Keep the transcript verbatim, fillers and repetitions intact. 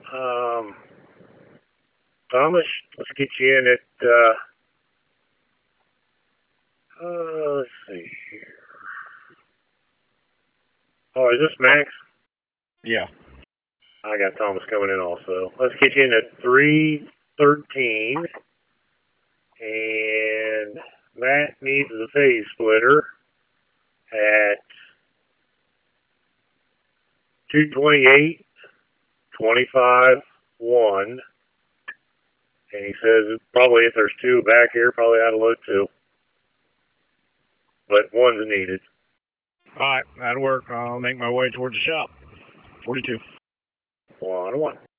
Um, Thomas, let's get you in at, uh, uh, let's see here. Oh, is this Max? Yeah. I got Thomas coming in also. Let's get you in at three thirteen. And Matt needs the phase splitter at two twenty-eight, twenty-five, one. And he says probably if there's two back here, probably ought to load two. But one's needed. All right, that'll work. I'll make my way towards the shop. forty-two. One, one.